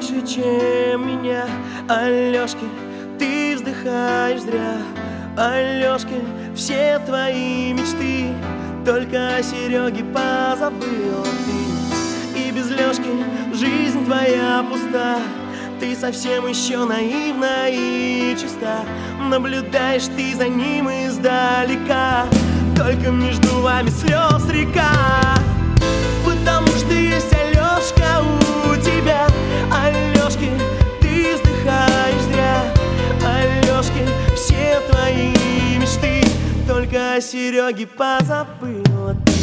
больше, чем меня. Алёшки, ты вздыхаешь зря. Алёшки, все твои мечты только о Сереге позабыл ты. И без Лёшки жизнь твоя пуста. Ты совсем еще наивна и чиста. Наблюдаешь ты за ним издалека. Только между вами слез река. Потому что есть Алёшка у тебя. Алёшки, ты вздыхаешь зря. Алёшки, все твои мечты только о Сереге позабыла ты.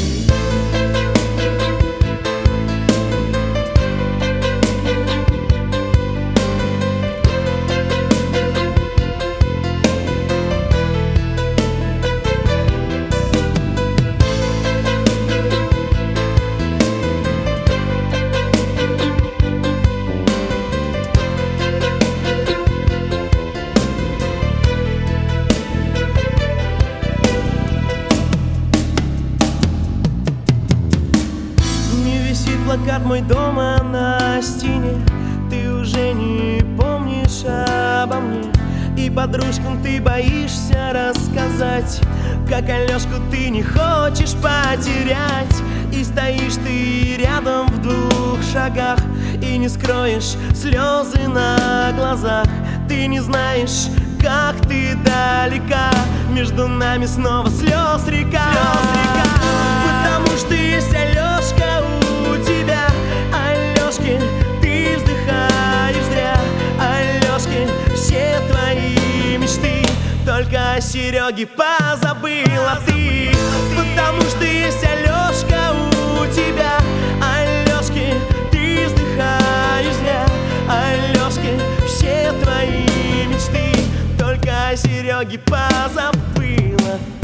Плакат мой дома на стене. Ты уже не помнишь обо мне. И подружкам ты боишься рассказать, как Алёшку ты не хочешь потерять. И стоишь ты рядом в 2 шагах и не скроешь слезы на глазах. Ты не знаешь, как ты далека. Между нами снова слез река. Потому что есть Алёшка у тебя. Алёшки, ты вздыхаешь зря. Алёшки, все твои мечты только о Сереге позабыла ты. Потому что есть Алёшка у тебя. Алёшки, ты вздыхаешь зря. Алёшки, все твои мечты только о Сереге позабыла ты.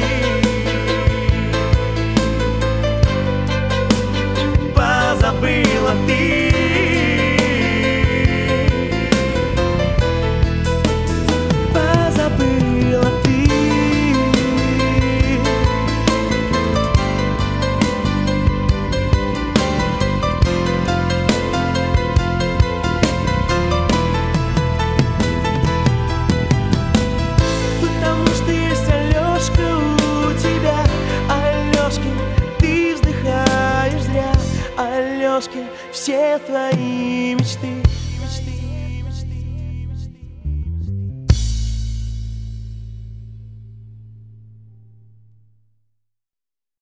Позабыла ты. Позабыла ты. Потому что есть Алёшка у тебя. Алёшки, ты вздыхаешь зря. Алёшки, все твои мечты